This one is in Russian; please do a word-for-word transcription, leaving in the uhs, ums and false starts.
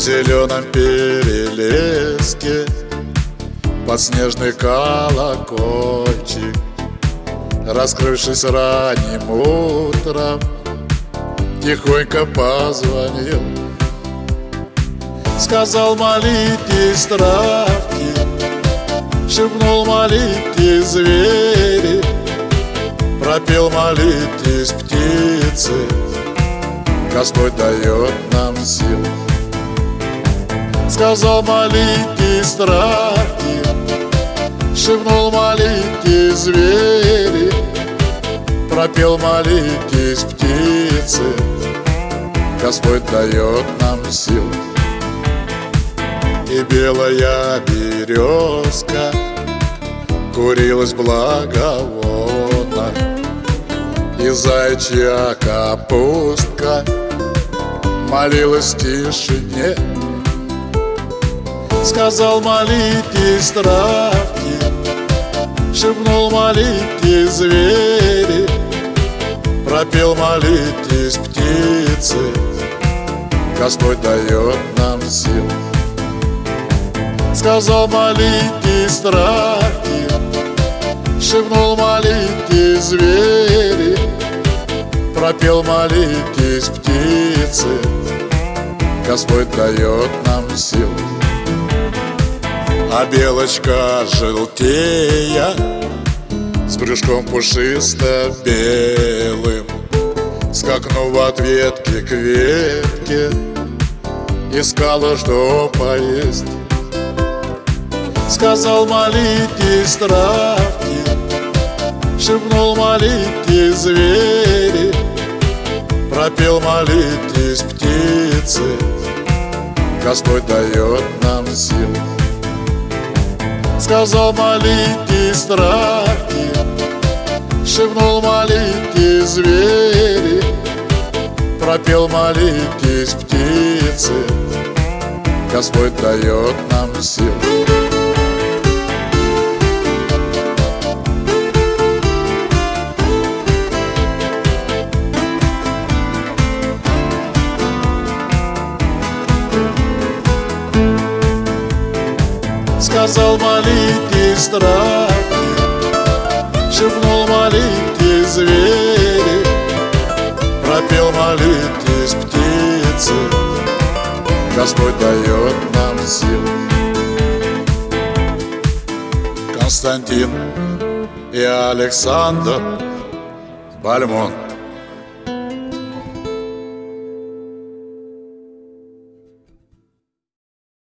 зеленом перелеске под снежный колокольчик, раскрывшись ранним утром, тихонько позвонил. Сказал: молитесь, травки, шепнул: молитесь, звери, пропел: молитесь, птицы, Господь дает нам сил. Сказал: молитесь, травки, шепнул: молитесь, звери, пропел: молитесь, птицы, Господь дает нам сил. И белая березка курилась благовонно, и зайчья капустка молилась в тишине. Сказал: молитесь, травки, шепнул: молитесь, звери, пропел: молитесь, птицы, Господь дает нам сил. Сказал: молитесь, травки, шепнул: молитесь, звери, пропел: молитесь, птицы, Господь дает нам сил. А белочка желтея с брюшком пушисто-белым скакнув от ветки к ветке, искала, что поесть. Сказал: молитесь, травки, шепнул: молитесь, звери, пропел: молитесь, птицы, Господь дает нам сил. Сказал: молитесь, травки, шепнул: молитесь, звери, пропел: молитесь, птицы, Господь дает нам сил. Сказал: молитесь, травки, шепнул: молитесь, звери, пропел: молитесь, птицы, Господь дает нам сил. Константин и Александр Бальмонт.